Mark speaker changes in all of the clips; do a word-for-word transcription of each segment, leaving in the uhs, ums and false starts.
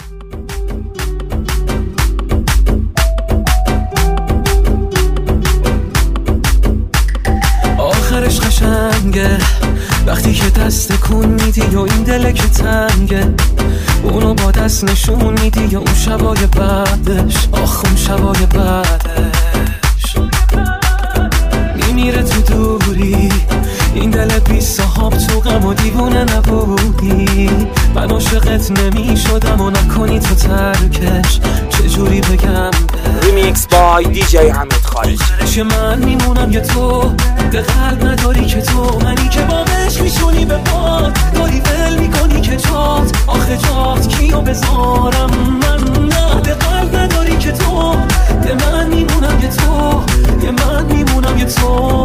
Speaker 1: آخرش قشنگه وقتی که دست کن میدی و این دل که تنگه، اونو با دست نشون میدی و اون شبای بعدش، آخ اون شبای بعدش میمیره تو دوری. این دل بی صاحب تو غم و دیوونه نبودی، من عاشقت نمی شدم و نکنی تو ترکش، چجوری بگم
Speaker 2: ریمیکس بای دی جی حمید خارجی.
Speaker 1: آخرش من میمونم یه تو ده قلب نداری که تو، منی که با عشق میشونی به باد داری ول میکنی که جات، آخه جات کیو بذارم من، نه ده قلب نداری که تو، ده من میمونم یه تو، ده من میمونم یه تو.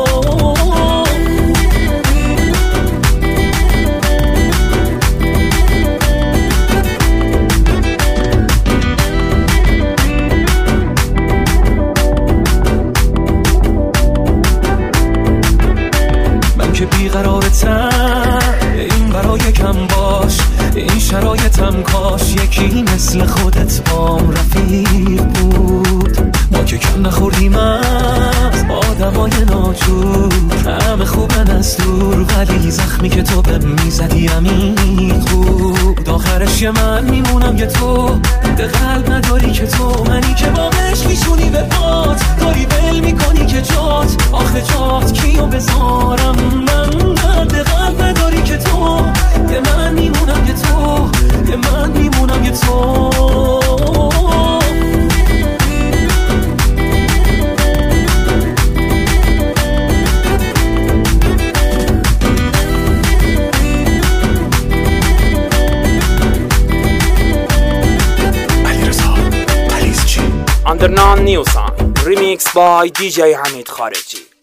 Speaker 1: که بیقرارتم این برای کم باش، این شرایطم کاش یکی مثل خودت بام رفیق بود. ما که کم نخوردیم از آدمای ناجور، همه خوبن از دور ولی زخمی که تو به میزدی عمیق بود. آخرش یه من میمونم یه تو، ده قلب نداری که تو، منی که با عشق میشونی به پات داری ول میکنی که جات، آخه جات کیو بذارم من، ده قلب نداری که تو، یه من میمونم یه تو، یه من میمونم یه تو.
Speaker 2: Under non new song, remix by دی جی حمید خارجی.